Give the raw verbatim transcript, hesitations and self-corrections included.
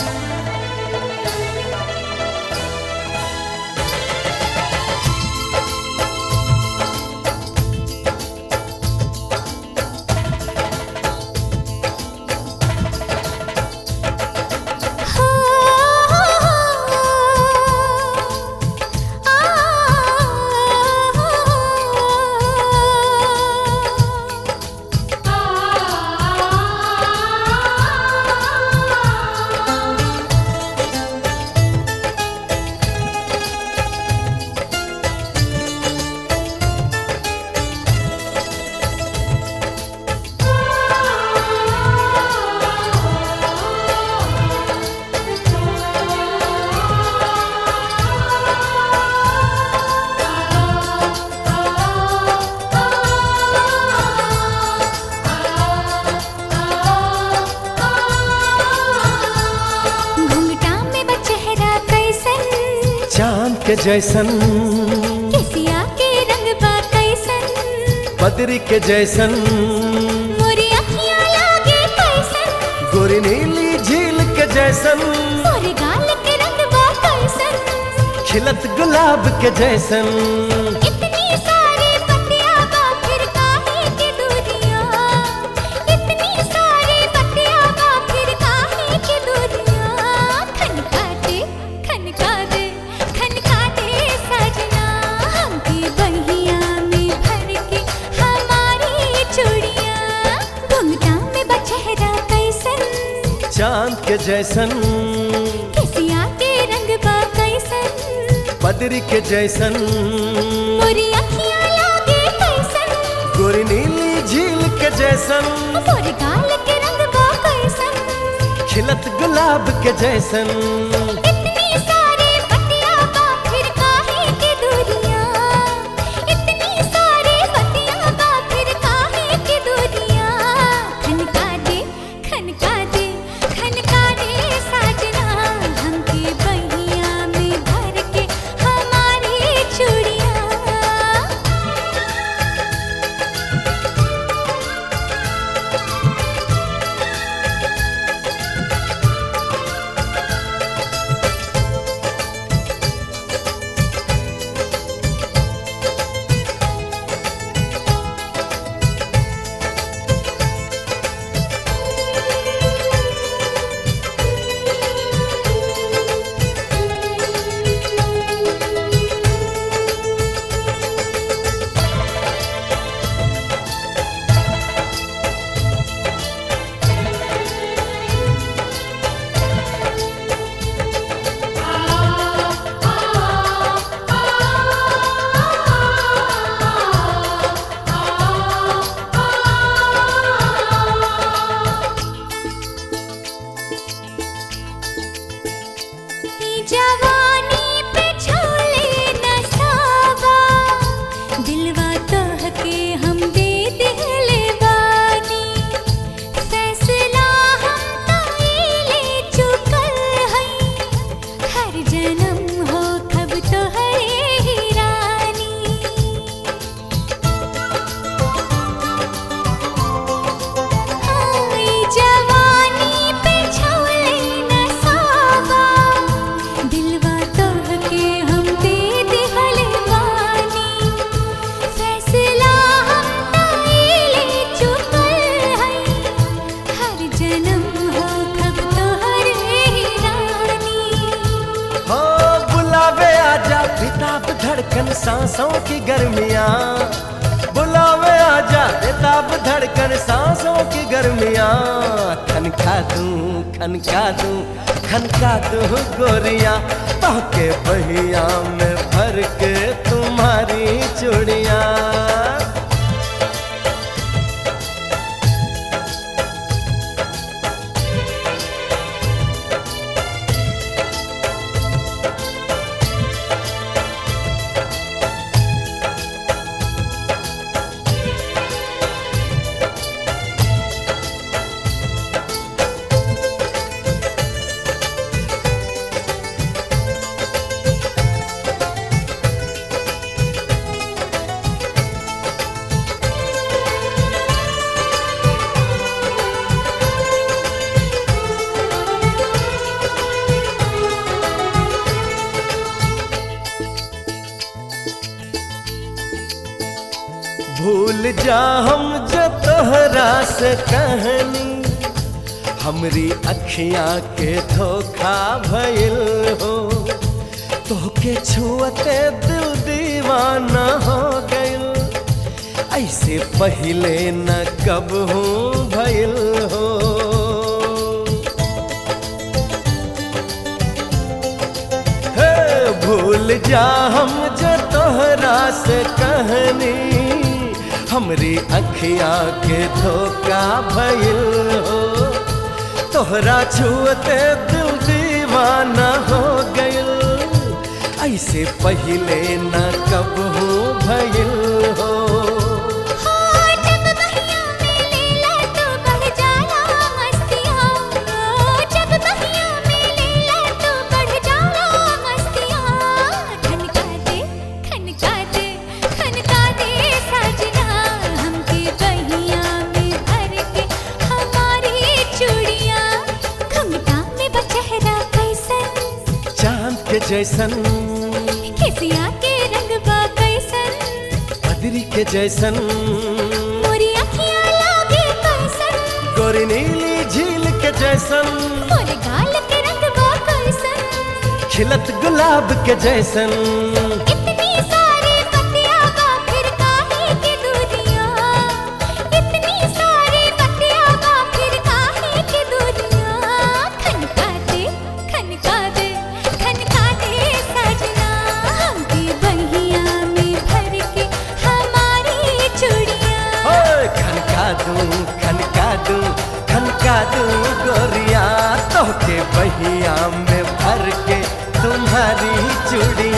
चांद के जैसन केसिया के रंग बा कैसन, बदरी के जैसन मोरी अखियाँ लागे कैसन, गोरी नीली झील के जैसन मोरे गाल के रंग बा कैसन, खिलत गुलाब के जैसन। इतनी सारी बतिया बा फिर काहे की दूरियां, इतनी सारी बतिया बा फिर काहे की दूरियां। खनका दे खनका दे खनका दे सजना, हमकी बहिया में भर के हमारी चूड़ियां। घुंघटा में बा चेहरा कैसन, चांद के जैसन केसिया के रंग बा कैसन, बदरी के जैसन मोरी अखियाँ लागे कैसन, गोरी नीली झील के जैसन मोरे गाल के रंग बा कैसन। खिलत गुलाब के जैसन। इतनी सारी बतिया बा फिर काहे की दूरियां, इतनी सारी बतिया बा फिर काहे की दूरियां। खनका दे खनका दे खनका दे साजना, हमके बहिया में भर के हमारी चूड़ियां। जवानी पे छोले नसावा, दिलवा तोहके हम दे दिले बानी। फैसला हम ताईले चुकल हई, हर जन्म हो खब तोहरे ही रानी। हाय जवानी पे छोले नसावा, दिलवा तोहके हम दे दिहले बानी। फैसला हम ताईले चुकल हई, हर जन्म हो खब तोहरे ही रानी। हो बुलावे आजा बेताब धड़कन सांसों की गर्मियां, बुलावे आजा बेताब धड़कन सांसों की गर्मियां। खनका दूं खनका दूं खनका दूं गोरियां, तोहके बहिया में भर के तुम्हारी चूड़ियां। भूल जा हम जो तोहरा से कहनी, हमरी अखियां के धोखा भइल हो। तोहके छुअते दिल दीवाना हो गइल, ऐसे पहिले न कब हूँ भइल हो। हे भूल जा हम जो तोहरा से कहनी, हमरी अखियां के धोखा भइल हो। तोहरा छुअते दिल दीवाना हो गइल, ऐसे पहिले न कब हूँ भइल हो। हाँ, जब बहिया में लेला तो बढ़ जाला मस्तियाँ। जब बहिया में लेला तो बढ़ जाला मस्तियाँ। खनका दे, खनका दे, खनका दे साजना, हमके बहिया में भर के हमारी चूड़ियाँ। घुंघटा में बचेहरा कैसन, चांद के जैसन, खिसिया के रंग बा कैसन, बदरी के जैसन, मोरी अखियाँ लागे कैसन, गोरी नीली झील के जैसन, मोरे गाल के रंग बा कैसन। खिलत गुलाब के जैसन। इतनी सारी बतिया बा फिर काहे के दूरियाँ। इतनी सारी बतिया बा फिर काहे के दूरियाँ। खनका दे, खनका दे, खनका दे साजना, हमके बहिया में भर के हमारी चूड़ियाँ। ओए खनका दूं, खनका दूं, खनका दूं गोरिया, तोहके बहिया में भर के तुम्हारी चूड़ियाँ।